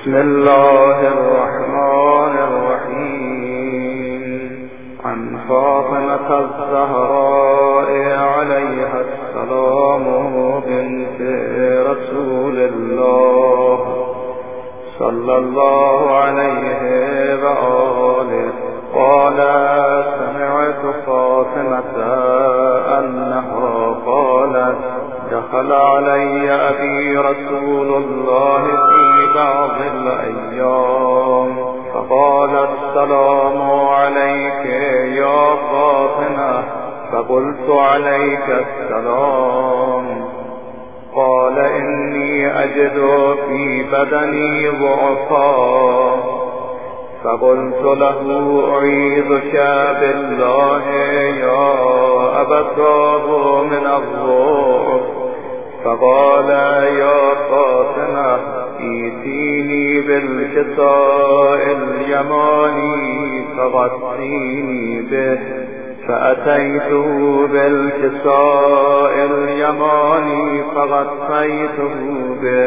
بسم الله الرحمن الرحيم. عن فاطمة الزهراء عليها السلام بنت رسول الله صلى الله عليه وآله قال: سمعت فاطمة أنها قالت: دخل علي أبي رسول الله في بعض الأيام فقال: السلام عليك يا فاطمة. فقلت: عليك السلام. قال: إني أجد في بدني ضعفا. فقلت له: أعيذك بالله يا أبا الضعف من الضعف. فقال: يا فاطمة ائتيني بالكساء اليماني فغطيني به. فأتيته بالكساء اليماني فغطيته به،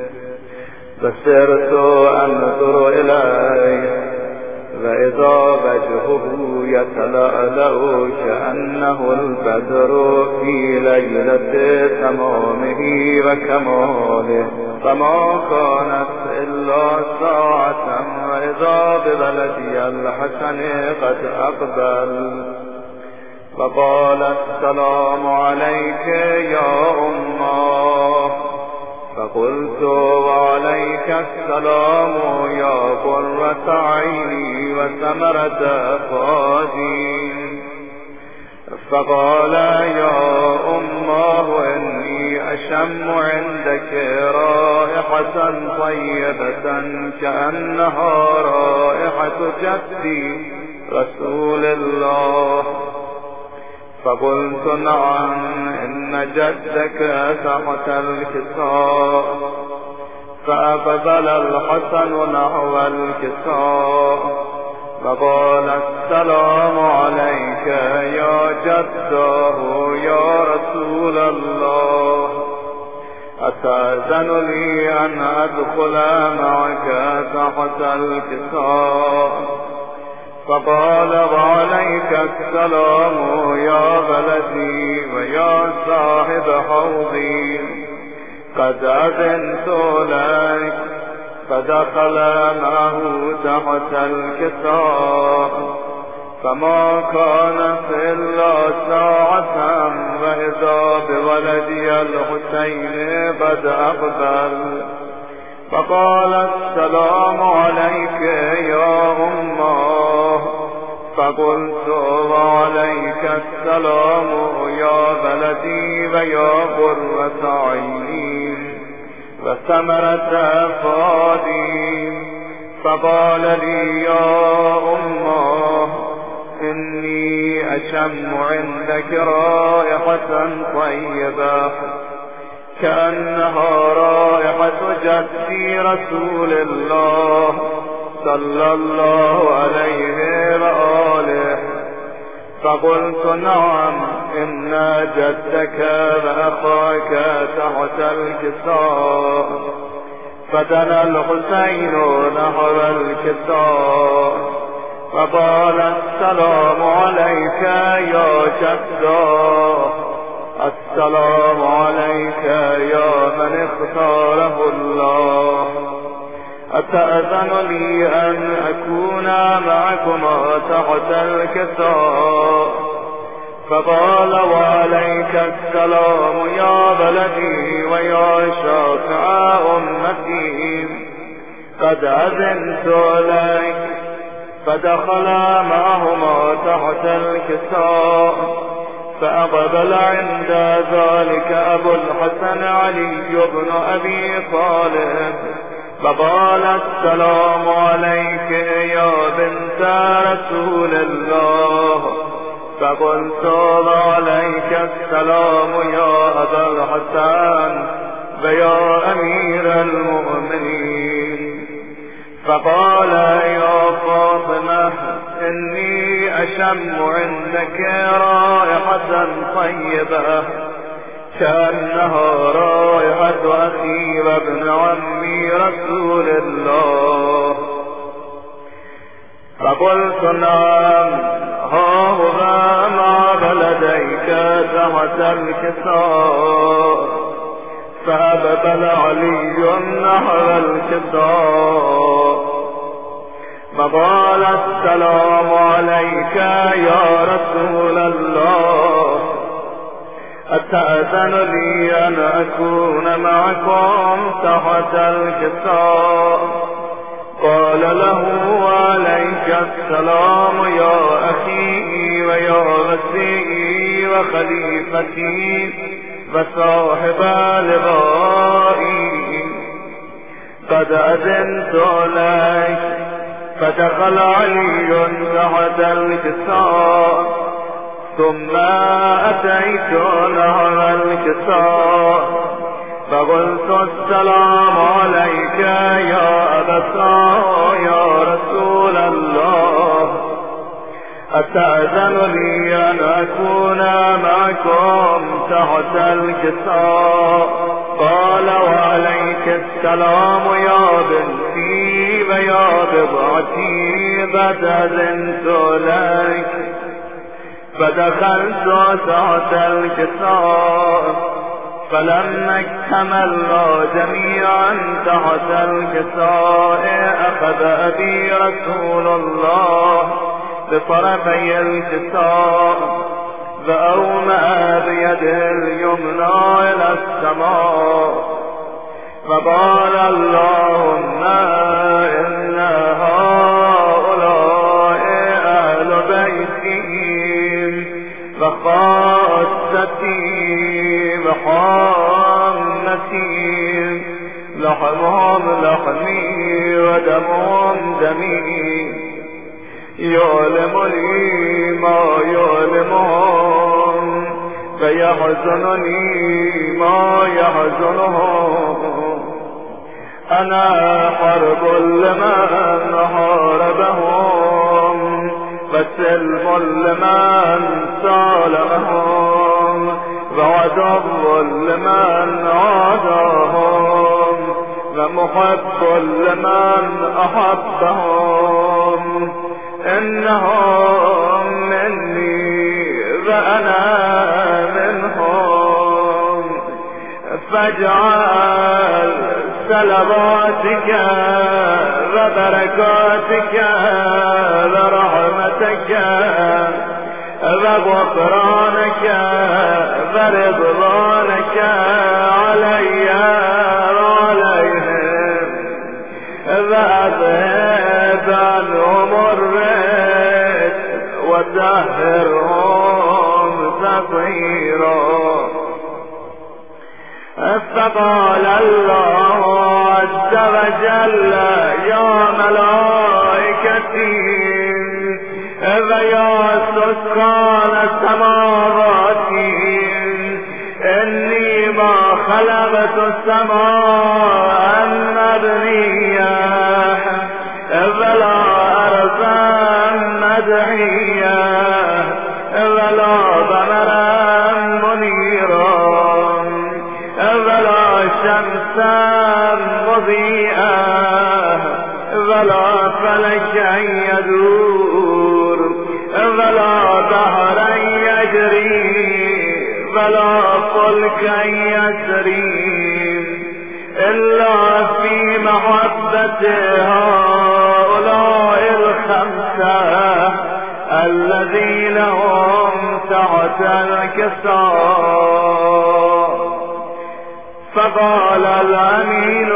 فسرت أنظر إليه فإذا وجهه يتلألأ كأنه البدر في ليلة تمامه وكماله. فما كانت إلا ساعة وإذا بولدي الحسن قد أقبل. فقال: السلام عليك يا أمه. فقلت: وعليك السلام يا قرة عيني وثمرة فؤادي. فقال: يا أمه إني أشم عندك رائحة طيبة كأنها رائحة جدي رسول الله. فقلت: نعم، إن جدك تحت الكساء. فأقبل الحسن نحو الكساء فقال: السلام عليك يا جده يا رسول الله. أتأذن لي أن أدخل معك تحت الكساء؟ فقال: وعليك السلام يا بلدي ويا صاحب حوضي، قد أذنت لك. فدخل معه تحت الكساء فما كانت إلا ساعة وإذا بولدي الحسين قد أقبل. فقال: السلام عليك يا أمه. فقلت: وعليك السلام يا بلدي ويا قرة عيني وثمرة فؤادي. فقال لي: يا أمه إني أشم عندك رائحة طيبة كأنها رائحة جدي رسول الله صلى الله عليه وآله. فقلت: نعم، إن جدك وأخاك تحت الكساء. فدنا الحسين نحو الكساء فقال: السلام عليك يا جده. السلام عليك يا من اختاره الله. أتأذن لي أن أكون معكما تحت الكساء؟ فقال: وعليك السلام يا بلدي ويا شافع أمتي، قد أذنت لك. فدخل معهما تحت الكساء فأقبل عند ذلك أبو الحسن علي بن أبي طالب فقال: السلام عليك يا بنت رسول الله. فقلت: وعليك السلام يا أبا الحسن ويا أمير المؤمنين. فقال: يا فاطمة إني أشم عندك رائحة طيبة كأنها رائحة أخي وابن عمي رسول الله. فقلت نعم، ها هو ما بلديك تحت الكساء. فأقبل علي نحو الكساء فقال السلام عليك يا رسول الله، أتأذن لي أن أكون معكم تحت الكساء؟ قال له وعليك السلام يا أخي ويا مسيحي وخليفتي وصاحب لقائي، قد أذنت لك. فدخل علي تحت الكساء ثم أتيت نحو الكساء فقلت السلام عليك يا أبا يا رسول الله، أتأذن لي أن أكون معكم تحت الكساء؟ قال وعليك السلام يا بنتي ويا بضعتي، قد أذنت لك. فدخلت تحت الكساء فلما اكتملنا جميعا تحت الكساء أخذ أبي رسول الله بطرفي الكساء فأومأ بيده اليمنى إلى السماء فقال اللهم إن هؤلاء أهل بيتي وخاصتي وحامتي، لحمهم لحمي ودمهم دمي، يؤلمني ما يؤلمهم فيحزنني ما يحزنهم. أنا حرب لمن حاربهم وسلم لمن سالمهم وعدو لمن عاداهم ومحب لمن أحبهم. إنهم مني وأنا منهم، فاجعل صلواتك وبركاتك ورحمتك وغفرانك ورضوانك علي وعليهم، وأذهب عنهم الرجس وطهرهم تطهيرا. فقال الله عز وجل يا ملائكتي ويا سكان السماوات، إني ما خلقت السماء مبنية ولا أرضا مدعية ولا ضمرا منيرا ولا شمسا مضيئا ولا فلكا يدور ولا بحرا يجري ولا فلكا يسري إلا في محبة هؤلاء الخمسة الذين هم تحت الكساء. فقال الأمين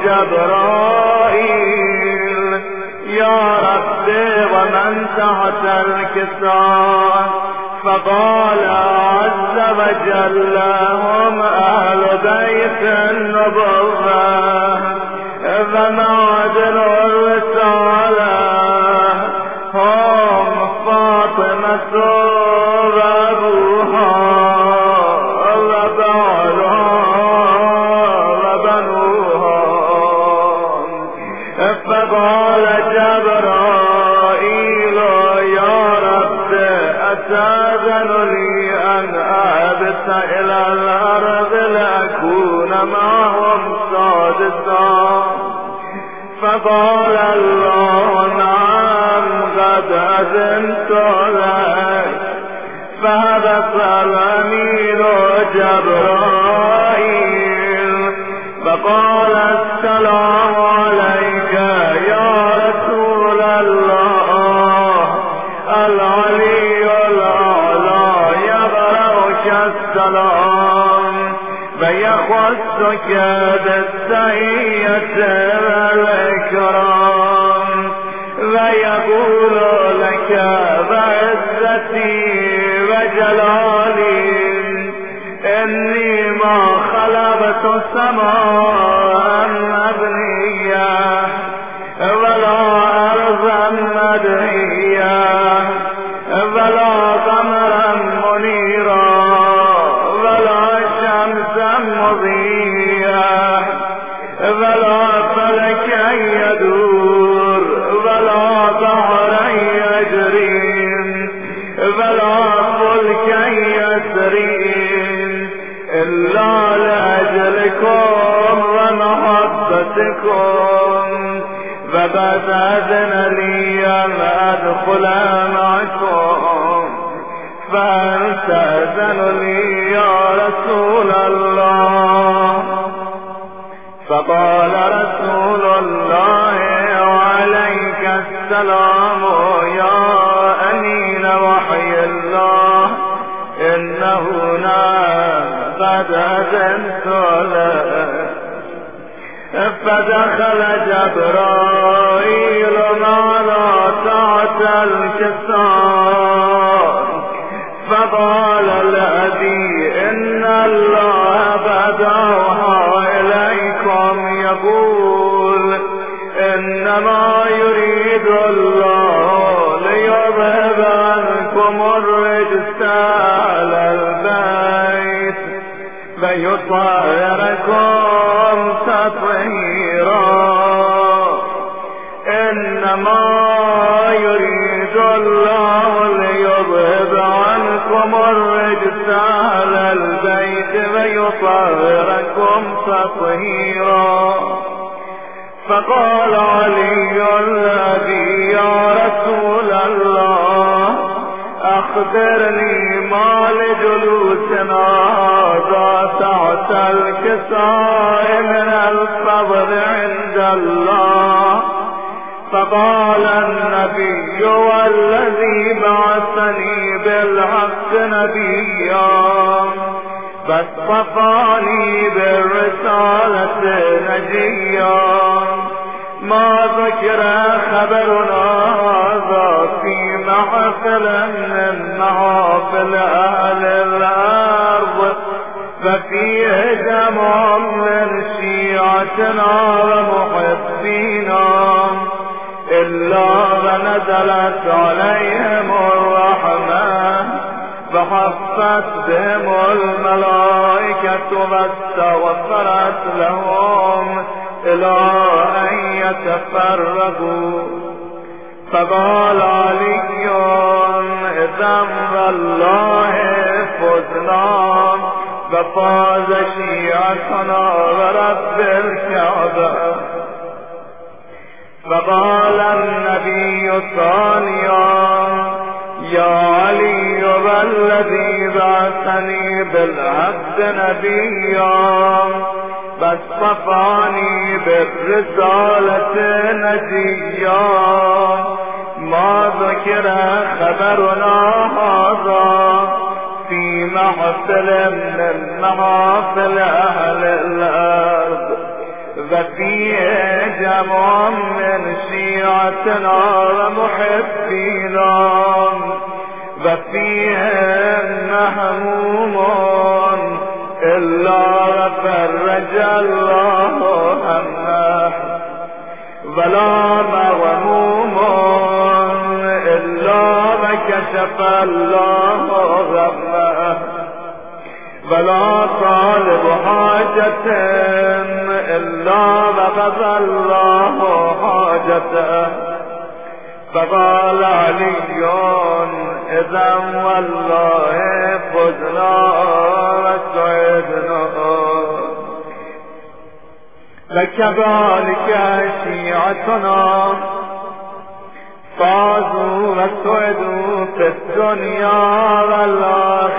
جبرائيل يا ربي ومن تحت الكساء؟ فقال عز وجل هم أهل بيت النبوة ومعدن الرسالة، هم فاطمة وأبوها وبعلها وبنوها. فقال جبرائيل يا رب أتأذن لي أن أهبط إلى الأرض لأكون معهم سادسا؟ فقال الله نعم قد أذنت لك. فهبط الأمير جبرائيل فقال السلام عليك يا رسول الله. العلي الأعلى يبرأك السلام فيخصك بالتحية والإكرام ويقول لك بعزتي وجلالي إني ما خلقت سماء مبنية ولا أرضا مدهية ولا قمرا منيرا ولا شمسا مضيئة ولا فلكا يدور ولا بحرا يجري ولا فلكا يسري إلا لأجلكم ومحبتكم. فقد أذن لي أن أدخل معكم فأنت أذن لي يا رسول الله. فقال رسول الله وعليك السلام يا أمين وحي الله إنه نام قد أذنت لك. فدخل جبرائيل معنا تحت الكسار فقال لأبي إن الله قد أوحى إليكم يقول إنما يريد الله ليذهب عنكم الرجس على البيت فيطهركم تطهيرا. إنما يريد الله ليذهب عنكم الرجس على البيت ويطهركم تطهيرا. فقال علي الذي يا رسول الله أخبرني ما لجلوسنا هذا تحت الكساء من الفضل عند الله. فقال النبي والذي بعثني بالحق نبيا فاصطفاني بالرسالة نجيا. ما ذكر خبرنا هذا في محفل من محافل أهل الأرض ففيه جمع من شيعتنا ومحبينا إلا ونزلت عليهم الرحمة فحفت بهم الملائكة واستغفرت لهم إلى أن يتفرقوا. فقال علي إذا والله فزنا ففاز شيعتنا ورب الكعبة. فقال النبي ثانيا يا علي والذي بعثني بالحق نبيا فاصطفاني بالرسالة نجيا. ما ذكر خبرنا هذا في محفل من محافل أهل الأرض وفيه جمع من شيعتنا ومحبينا وفيهم محموم إلا فرج الله همه ولا مغموم إلا كشف الله غمه ولا طالب حاجة إلا وقضى الله حاجته. فقال علي إذا والله فزنا وسعدنا. وكذلك شيعتنا فازوا وسعدوا في الدنيا والآخرة